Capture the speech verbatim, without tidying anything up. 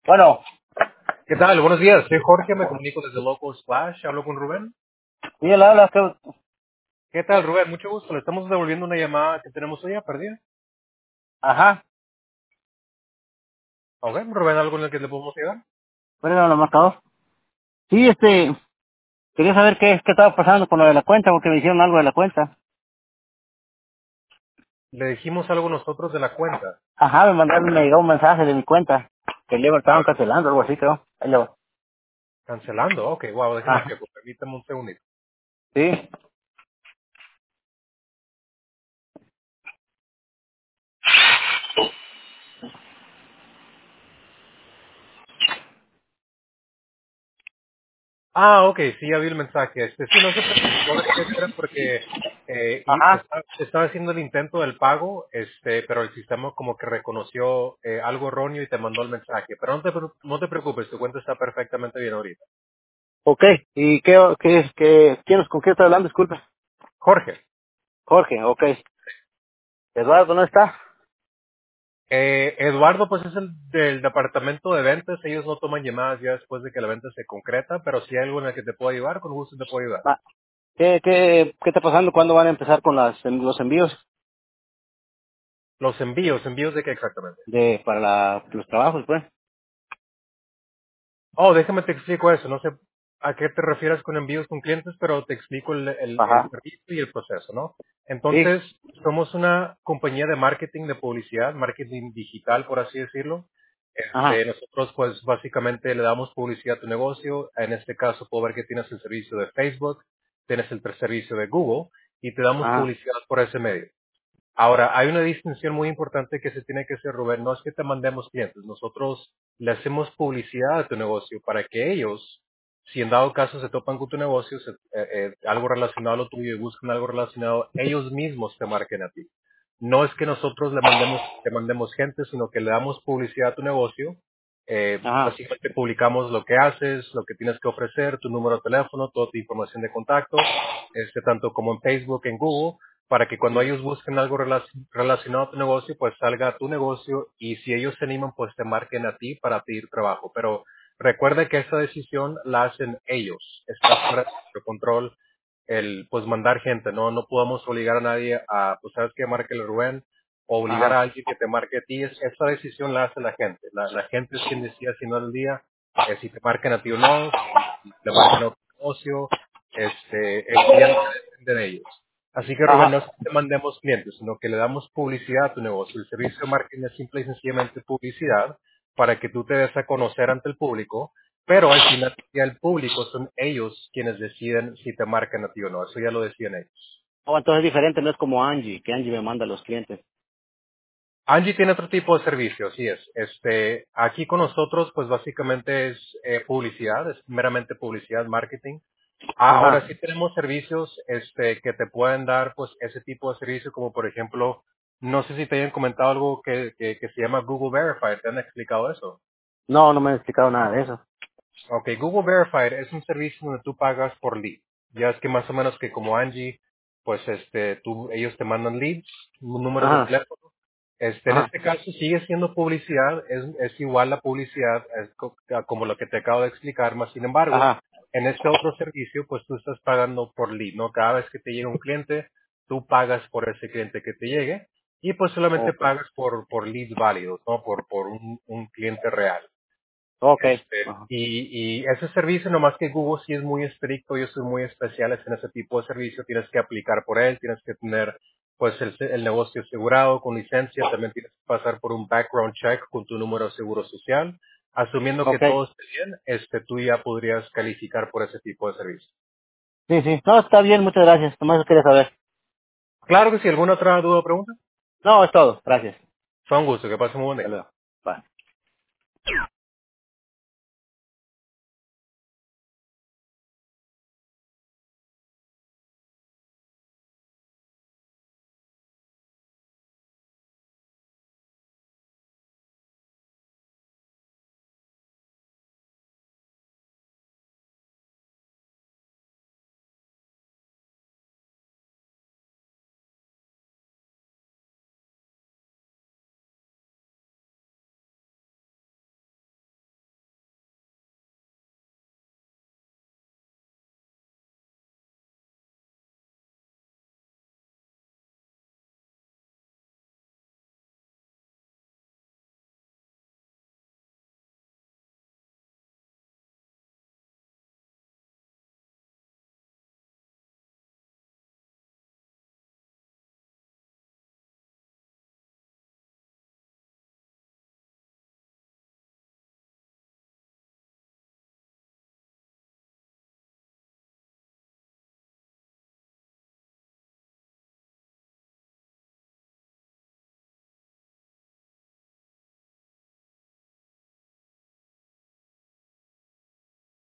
Bueno, ¿Qué tal? Buenos días. Soy Jorge, me comunico desde Local Splash. Hablo con Rubén. sí, él habla, que... ¿Qué tal, Rubén? Mucho gusto. Le estamos devolviendo una llamada que tenemos hoy perdida. Ajá, ¿Ok? Rubén, ¿algo en el que le podemos ayudar? ¿cuál era lo marcador? Sí, este, quería saber qué, qué estaba pasando con lo de la cuenta, porque me hicieron algo de la cuenta. Le dijimos algo nosotros de la cuenta. Ajá, me mandaron, me llegó un mensaje de mi cuenta, que le Ah, estaban cancelando, algo así, creo. Ahí lo... cancelando. Ok, wow, déjeme Ah, checo. Permítame un segundito. sí, Ah, ok, sí, ya vi el mensaje. Este, sí, no se preocupe, no dejé de ver porque eh, y ajá, está- estaba haciendo el intento del pago, este, pero el sistema como que reconoció eh, algo erróneo y te mandó el mensaje. Pero no te, pre- no te preocupes, tu cuenta está perfectamente bien ahorita. ok. ¿Y qué, qué es, qué, quién, con quién estoy hablando? Disculpe. Jorge. Jorge, ok. Eduardo, ¿no está? Eh, Eduardo, pues es el del departamento de ventas. Ellos no toman llamadas ya después de que la venta se concreta, pero si hay algo en el que te puedo ayudar, con gusto te puedo ayudar. Ah, ¿qué, qué, qué está pasando? ¿Cuándo van a empezar con las, los envíos Los envíos, ¿envíos de qué exactamente? de, para la, los trabajos, pues? Oh, déjame te explico eso. No sé a qué te refieres con envíos con clientes, pero te explico el, el, el Ajá, servicio y el proceso, ¿no? sí, Entonces, somos una compañía de marketing de publicidad, marketing digital, por así decirlo. Este, ajá, nosotros, pues, básicamente le damos publicidad a tu negocio. En este caso, puedo ver que tienes el servicio de Facebook, tienes el servicio de Google y te damos ajá, publicidad por ese medio. Ahora, hay una distinción muy importante que se tiene que hacer, Rubén. No es que te mandemos clientes. Nosotros le hacemos publicidad a tu negocio para que ellos, si en dado caso se topan con tu negocio, se- eh, eh, algo relacionado a lo tuyo y buscan algo relacionado, ellos mismos te marquen a ti. No es que nosotros le mandemos, te mandemos gente, sino que le damos publicidad a tu negocio. Eh, ajá, básicamente publicamos lo que haces, lo que tienes que ofrecer, tu número de teléfono, toda tu información de contacto, este, tanto como en Facebook, en Google, para que cuando ellos busquen algo relac- relacionado a tu negocio, pues salga a tu negocio y si ellos se animan, pues te marquen a ti para pedir trabajo. Pero recuerda que esta decisión la hacen ellos. Está fuera de nuestro control el, pues mandar gente, ¿no? No podemos obligar a nadie a, pues sabes que marque el Rubén o obligar a ajá. alguien que te marque a ti. Es, esta decisión la hace la gente. La, la gente es quien decide al final del día eh, si te marcan a ti o no, si, si te marcan a otro negocio. Este, eso ya no depende de ellos. Así que Rubén, no Ajá. es que te mandemos clientes, sino que le damos publicidad a tu negocio. El servicio de marketing es simple y sencillamente publicidad para que tú te des a conocer ante el público, pero al final ya el público son ellos quienes deciden si te marcan a ti o no. Eso ya lo decían ellos. Oh, entonces es diferente, no es como Angie, que Angie me manda a los clientes. Angie tiene otro tipo de servicio, así es. Este, aquí con nosotros, pues básicamente es eh, publicidad, es meramente publicidad, marketing. Ah, ahora Ajá. sí tenemos servicios este, que te pueden dar pues ese tipo de servicio, como por ejemplo, no sé si te hayan comentado algo que, que, que se llama Google Verified, ¿te han explicado eso? No, no me han explicado nada de eso. Ok, Google Verified es un servicio donde tú pagas por lead. Ya es que más o menos que como Angie, pues este, tú, ellos te mandan leads, números de Ajá, teléfono. Este, en ajá, este caso sigue siendo publicidad, es, es igual la publicidad, es co- como lo que te acabo de explicar, más sin embargo, ajá. en este otro servicio, pues tú estás pagando por lead, ¿no? Cada vez que te llega un cliente, tú pagas por ese cliente que te llegue y pues solamente Ok, pagas por, por leads válidos, ¿no? Por, por un, un cliente real. ok. Este, Ajá. y, y ese servicio, nomás que Google sí es muy estricto, ellos son muy especiales en ese tipo de servicio, tienes que aplicar por él, tienes que tener pues el, el negocio asegurado con licencia, también tienes que pasar por un background check con tu número de seguro social. Asumiendo que Ok. todo esté bien, este, tú ya podrías calificar por ese tipo de servicio. Sí, sí. No, está bien, muchas gracias. Nomás quería saber. Claro que si alguna otra duda o pregunta, No, es todo. Gracias. fue un gusto, que pasen muy buen Hasta día. luego. Bye.